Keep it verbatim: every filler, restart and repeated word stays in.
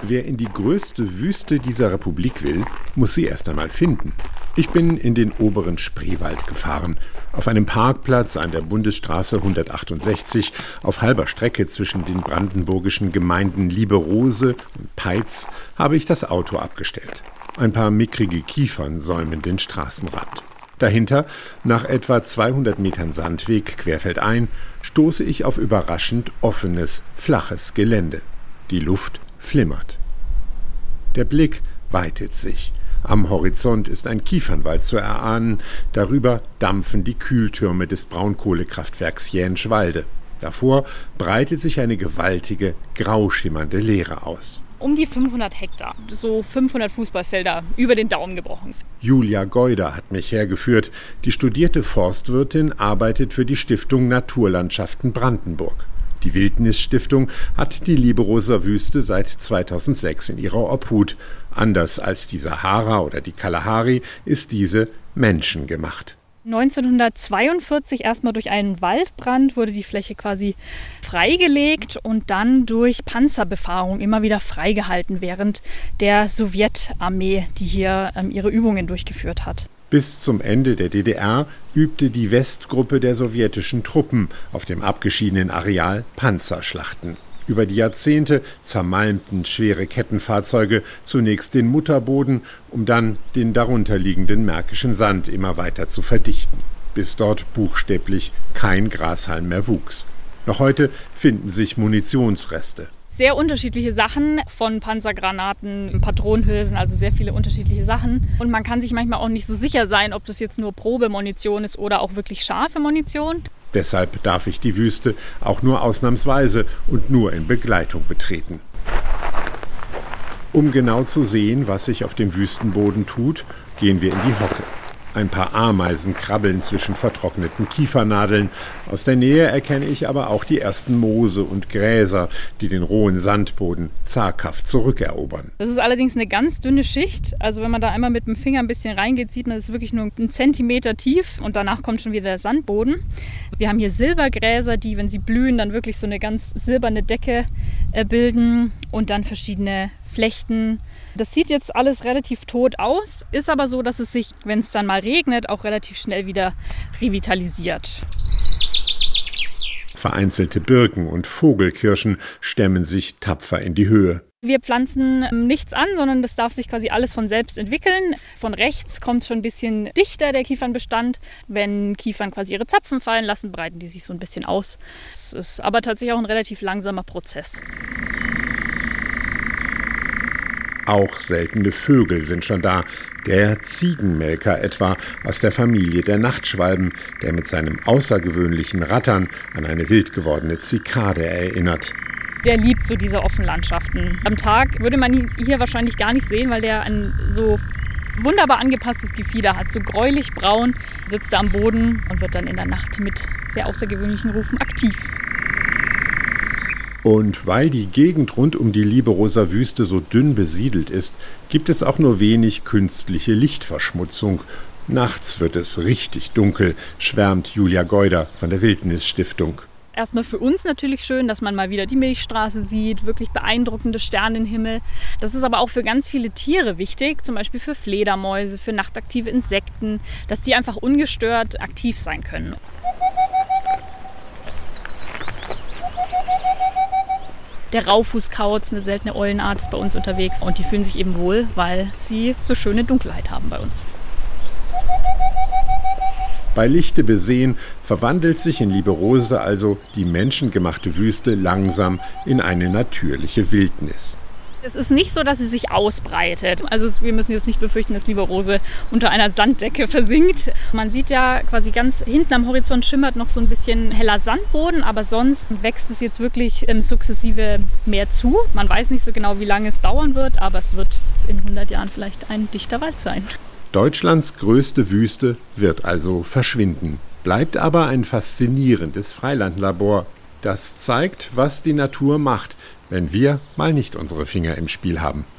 Wer in die größte Wüste dieser Republik will, muss sie erst einmal finden. Ich bin in den oberen Spreewald gefahren. Auf einem Parkplatz an der Bundesstraße hundertachtundsechzig, auf halber Strecke zwischen den brandenburgischen Gemeinden Lieberose und Peitz, habe ich das Auto abgestellt. Ein paar mickrige Kiefern säumen den Straßenrand. Dahinter, nach etwa zweihundert Metern Sandweg querfeldein, stoße ich auf überraschend offenes, flaches Gelände. Die Luft flimmert. Der Blick weitet sich. Am Horizont ist ein Kiefernwald zu erahnen. Darüber dampfen die Kühltürme des Braunkohlekraftwerks Jänschwalde. Davor breitet sich eine gewaltige, grau schimmernde Leere aus. Um die fünfhundert Hektar, so fünfhundert Fußballfelder, über den Daumen gebrochen. Julia Geuder hat mich hergeführt. Die studierte Forstwirtin arbeitet für die Stiftung Naturlandschaften Brandenburg. Die Wildnis-Stiftung hat die Lieberoser Wüste seit zweitausendsechs in ihrer Obhut. Anders als die Sahara oder die Kalahari ist diese menschengemacht. neunzehnhundertzweiundvierzig erstmal durch einen Waldbrand wurde die Fläche quasi freigelegt und dann durch Panzerbefahrung immer wieder freigehalten während der Sowjetarmee, die hier ähm, ihre Übungen durchgeführt hat. Bis zum Ende der D D R übte die Westgruppe der sowjetischen Truppen auf dem abgeschiedenen Areal Panzerschlachten. Über die Jahrzehnte zermalmten schwere Kettenfahrzeuge zunächst den Mutterboden, um dann den darunterliegenden märkischen Sand immer weiter zu verdichten, bis dort buchstäblich kein Grashalm mehr wuchs. Noch heute finden sich Munitionsreste. Sehr unterschiedliche Sachen, von Panzergranaten, Patronenhülsen, also sehr viele unterschiedliche Sachen. Und man kann sich manchmal auch nicht so sicher sein, ob das jetzt nur Probemunition ist oder auch wirklich scharfe Munition. Deshalb darf ich die Wüste auch nur ausnahmsweise und nur in Begleitung betreten. Um genau zu sehen, was sich auf dem Wüstenboden tut, gehen wir in die Hocke. Ein paar Ameisen krabbeln zwischen vertrockneten Kiefernadeln. Aus der Nähe erkenne ich aber auch die ersten Moose und Gräser, die den rohen Sandboden zaghaft zurückerobern. Das ist allerdings eine ganz dünne Schicht. Also wenn man da einmal mit dem Finger ein bisschen reingeht, sieht man, es ist wirklich nur einen Zentimeter tief und danach kommt schon wieder der Sandboden. Wir haben hier Silbergräser, die, wenn sie blühen, dann wirklich so eine ganz silberne Decke bilden und dann verschiedene Flechten. Das sieht jetzt alles relativ tot aus, ist aber so, dass es sich, wenn es dann mal regnet, auch relativ schnell wieder revitalisiert. Vereinzelte Birken und Vogelkirschen stemmen sich tapfer in die Höhe. Wir pflanzen nichts an, sondern das darf sich quasi alles von selbst entwickeln. Von rechts kommt schon ein bisschen dichter der Kiefernbestand. Wenn Kiefern quasi ihre Zapfen fallen lassen, breiten die sich so ein bisschen aus. Es ist aber tatsächlich auch ein relativ langsamer Prozess. Auch seltene Vögel sind schon da. Der Ziegenmelker etwa aus der Familie der Nachtschwalben, der mit seinem außergewöhnlichen Rattern an eine wild gewordene Zikade erinnert. Der liebt so diese Offenlandschaften. Am Tag würde man ihn hier wahrscheinlich gar nicht sehen, weil der ein so wunderbar angepasstes Gefieder hat. So gräulich braun, sitzt er am Boden und wird dann in der Nacht mit sehr außergewöhnlichen Rufen aktiv. Und weil die Gegend rund um die Lieberoser Wüste so dünn besiedelt ist, gibt es auch nur wenig künstliche Lichtverschmutzung. Nachts wird es richtig dunkel, schwärmt Julia Geuder von der Wildnis-Stiftung. Erstmal für uns natürlich schön, dass man mal wieder die Milchstraße sieht, wirklich beeindruckende Sternenhimmel. Das ist aber auch für ganz viele Tiere wichtig, zum Beispiel für Fledermäuse, für nachtaktive Insekten, dass die einfach ungestört aktiv sein können. Der Raufußkauz, eine seltene Eulenart, ist bei uns unterwegs und die fühlen sich eben wohl, weil sie so schöne Dunkelheit haben bei uns. Bei Lichte besehen verwandelt sich in Lieberose also die menschengemachte Wüste langsam in eine natürliche Wildnis. Es ist nicht so, dass sie sich ausbreitet. Also wir müssen jetzt nicht befürchten, dass Lieberose unter einer Sanddecke versinkt. Man sieht ja quasi ganz hinten am Horizont schimmert noch so ein bisschen heller Sandboden, aber sonst wächst es jetzt wirklich ähm, sukzessive mehr zu. Man weiß nicht so genau, wie lange es dauern wird, aber es wird in hundert Jahren vielleicht ein dichter Wald sein. Deutschlands größte Wüste wird also verschwinden, bleibt aber ein faszinierendes Freilandlabor. Das zeigt, was die Natur macht, wenn wir mal nicht unsere Finger im Spiel haben.